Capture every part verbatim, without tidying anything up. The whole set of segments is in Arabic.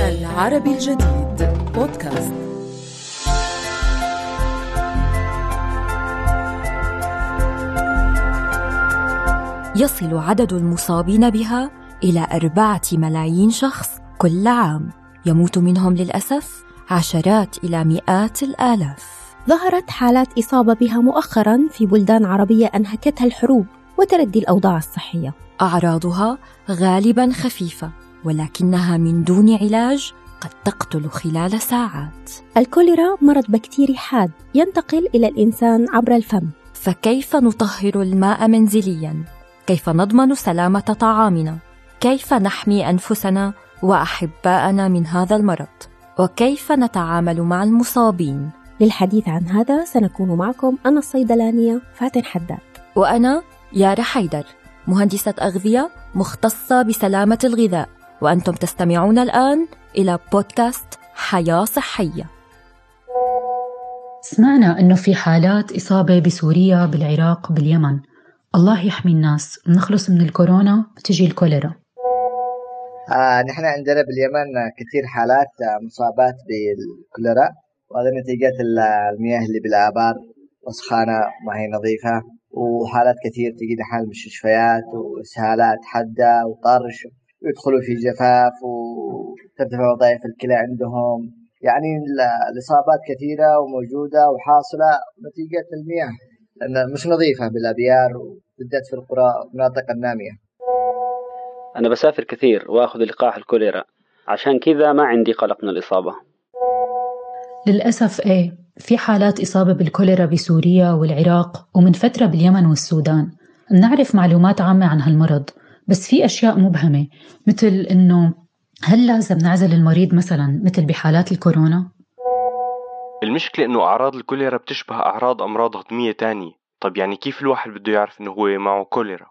العربي الجديد بودكاست. يصل عدد المصابين بها إلى أربعة ملايين شخص كل عام، يموت منهم للأسف عشرات إلى مئات الآلاف. ظهرت حالات إصابة بها مؤخراً في بلدان عربية أنهكتها الحروب وتردي الأوضاع الصحية. أعراضها غالباً خفيفة، ولكنها من دون علاج قد تقتل خلال ساعات. الكوليرا مرض بكتيري حاد ينتقل إلى الإنسان عبر الفم. فكيف نطهر الماء منزلياً؟ كيف نضمن سلامة طعامنا؟ كيف نحمي أنفسنا وأحباءنا من هذا المرض؟ وكيف نتعامل مع المصابين؟ للحديث عن هذا سنكون معكم أنا الصيدلانية فاتن حداد، وأنا يارا حيدر، مهندسة أغذية مختصة بسلامة الغذاء، وأنتم تستمعون الآن إلى بودكاست حياة صحية. سمعنا أنه في حالات إصابة بسوريا، بالعراق، باليمن. الله يحمي الناس ونخلص من الكورونا وتجي الكوليرا. آه نحن عندنا باليمن كثير حالات مصابات بالكوليرا، وهذا نتيجة المياه اللي بالآبار وسخانة ما هي نظيفة، وحالات كثير تجي حال مستشفيات وإسهالات حادة وطرش، ويدخلوا في جفاف وترتفع وظائف الكلى عندهم. يعني الإصابات كثيرة وموجودة وحاصلة نتيجة المياه لأنها مش نظيفة بالأبيار وبالذات في القرى والمناطق النامية. أنا بسافر كثير وأخذ لقاح الكوليرا، عشان كذا ما عندي قلق من الإصابة. للأسف إيه، في حالات إصابة بالكوليرا بسوريا والعراق، ومن فترة باليمن والسودان. نعرف معلومات عامة عن هالمرض، بس في أشياء مبهمة، مثل إنه هل لازم نعزل المريض مثلا مثل بحالات الكورونا؟ المشكلة إنه أعراض الكوليرا بتشبه أعراض أمراض هضمية تانية. طب يعني كيف الواحد بده يعرف إنه هو معه كوليرا؟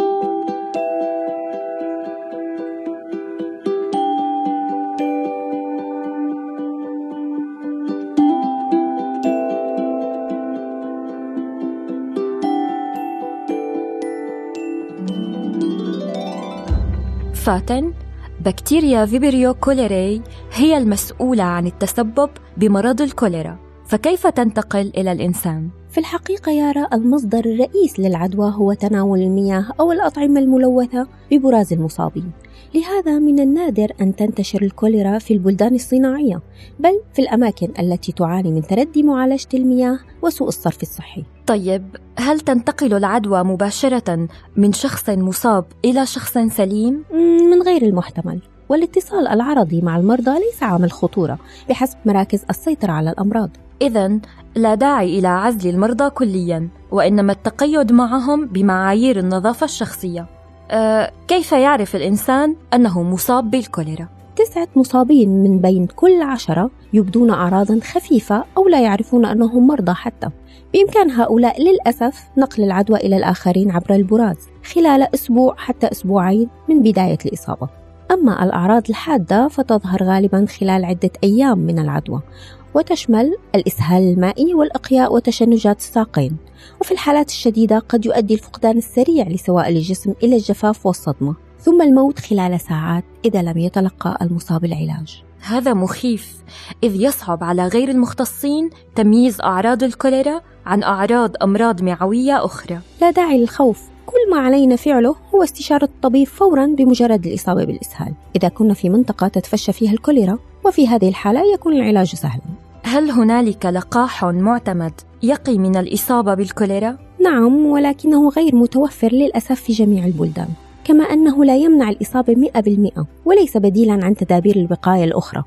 فاتن، بكتيريا فيبريو كوليري هي المسؤولة عن التسبب بمرض الكوليرا، فكيف تنتقل إلى الإنسان؟ في الحقيقة يارا، المصدر الرئيس للعدوى هو تناول المياه أو الأطعمة الملوثة ببراز المصابين. لهذا من النادر أن تنتشر الكوليرا في البلدان الصناعية، بل في الأماكن التي تعاني من تردي معالجة المياه وسوء الصرف الصحي. طيب، هل تنتقل العدوى مباشرة من شخص مصاب إلى شخص سليم؟ من غير المحتمل، والاتصال العرضي مع المرضى ليس عامل خطورة بحسب مراكز السيطرة على الأمراض. إذن لا داعي إلى عزل المرضى كلياً، وإنما التقيد معهم بمعايير النظافة الشخصية. أه كيف يعرف الإنسان أنه مصاب بالكوليرا؟ تسعة مصابين من بين كل عشرة يبدون أعراضاً خفيفة أو لا يعرفون أنهم مرضى حتى. بإمكان هؤلاء للأسف نقل العدوى إلى الآخرين عبر البراز خلال أسبوع حتى أسبوعين من بداية الإصابة. أما الأعراض الحادة فتظهر غالباً خلال عدة أيام من العدوى، وتشمل الإسهال المائي والإقياء وتشنجات الساقين، وفي الحالات الشديدة قد يؤدي الفقدان السريع لسوائل الجسم إلى الجفاف والصدمة، ثم الموت خلال ساعات إذا لم يتلقى المصاب العلاج. هذا مخيف، إذ يصعب على غير المختصين تمييز أعراض الكوليرا عن أعراض أمراض معوية أخرى. لا داعي للخوف، كل ما علينا فعله هو استشارة الطبيب فوراً بمجرد الإصابة بالإسهال إذا كنا في منطقة تتفشى فيها الكوليرا، وفي هذه الحالة يكون العلاج سهلاً. هل هنالك لقاح معتمد يقي من الإصابة بالكوليرا؟ نعم، ولكنه غير متوفر للأسف في جميع البلدان، كما أنه لا يمنع الإصابة مئة بالمئة وليس بديلاً عن تدابير الوقاية الأخرى.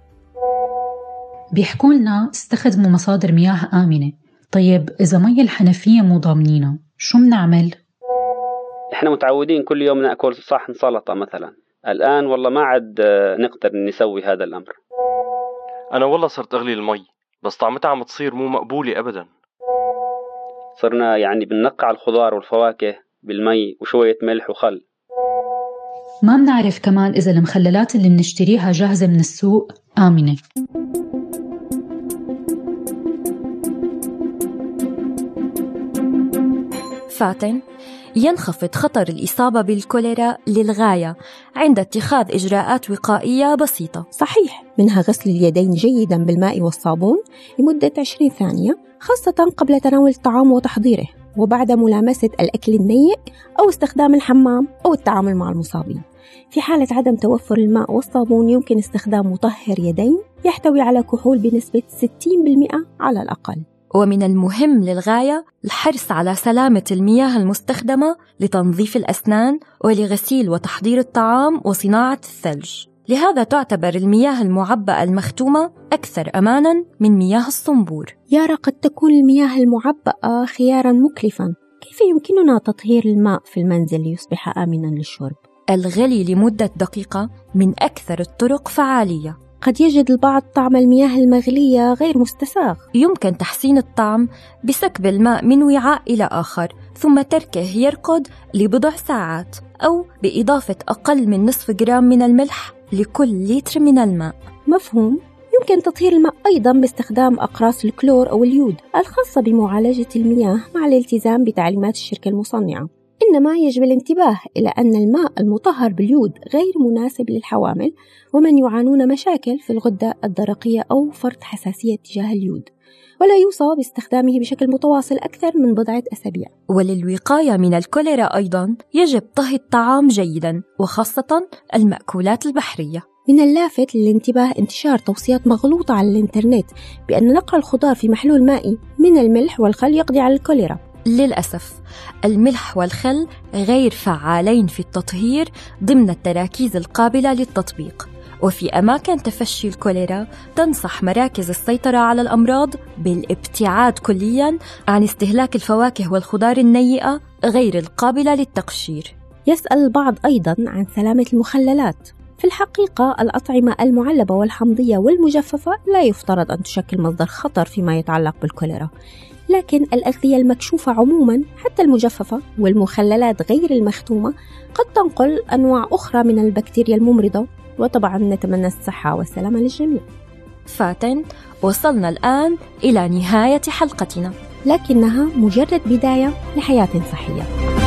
بيحكوا لنا استخدموا مصادر مياه آمنة. طيب إذا مي الحنفية مو ضامنينها، شو منعمل؟ إحنا متعودين كل يوم نأكل صحن سلطة مثلا، الآن والله ما عاد نقدر نسوي هذا الأمر. أنا والله صرت أغلي المي، بس طعمتها عم تصير مو مقبولة أبدا. صرنا يعني بننقع الخضار والفواكه بالمي وشوية ملح وخل. ما بنعرف كمان إذا المخللات اللي بنشتريها جاهزة من السوق آمنة. فاتن، ينخفض خطر الإصابة بالكوليرا للغاية عند اتخاذ إجراءات وقائية بسيطة. صحيح، منها غسل اليدين جيداً بالماء والصابون لمدة عشرين ثانية، خاصة قبل تناول الطعام وتحضيره، وبعد ملامسة الأكل النيء أو استخدام الحمام أو التعامل مع المصابين. في حالة عدم توفر الماء والصابون يمكن استخدام مطهر يدين يحتوي على كحول بنسبة ستين بالمئة على الأقل. ومن المهم للغاية الحرص على سلامة المياه المستخدمة لتنظيف الأسنان ولغسيل وتحضير الطعام وصناعة الثلج. لهذا تعتبر المياه المعبأة المختومة أكثر أماناً من مياه الصنبور. يارا، قد تكون المياه المعبأة خياراً مكلفاً. كيف يمكننا تطهير الماء في المنزل ليصبح آمناً للشرب؟ الغلي لمدة دقيقة من أكثر الطرق فعالية. قد يجد البعض طعم المياه المغلية غير مستساغ. يمكن تحسين الطعم بسكب الماء من وعاء إلى آخر ثم تركه يرقد لبضع ساعات، أو بإضافة أقل من نصف جرام من الملح لكل لتر من الماء. مفهوم. يمكن تطهير الماء أيضاً باستخدام أقراص الكلور أو اليود الخاصة بمعالجة المياه مع الالتزام بتعليمات الشركة المصنعة. إنما يجب الانتباه إلى أن الماء المطهر باليود غير مناسب للحوامل ومن يعانون مشاكل في الغدة الدرقية أو فرط حساسية تجاه اليود، ولا يوصى باستخدامه بشكل متواصل أكثر من بضعة أسابيع. وللوقاية من الكوليرا أيضاً يجب طهي الطعام جيداً، وخاصة المأكولات البحرية. من اللافت للانتباه انتشار توصيات مغلوطة على الإنترنت بأن نقع الخضار في محلول مائي من الملح والخل يقضي على الكوليرا. للأسف الملح والخل غير فعالين في التطهير ضمن التراكيز القابلة للتطبيق. وفي أماكن تفشي الكوليرا تنصح مراكز السيطرة على الأمراض بالابتعاد كلياً عن استهلاك الفواكه والخضار النيئة غير القابلة للتقشير. يسأل البعض أيضاً عن سلامة المخللات. في الحقيقة الأطعمة المعلبة والحمضية والمجففة لا يفترض أن تشكل مصدر خطر فيما يتعلق بالكوليرا، لكن الأغذية المكشوفة عموماً حتى المجففة والمخللات غير المختومة قد تنقل أنواع أخرى من البكتيريا الممرضة، وطبعاً نتمنى الصحة والسلامة للجميع. فاتن، وصلنا الآن إلى نهاية حلقتنا، لكنها مجرد بداية لحياة صحية.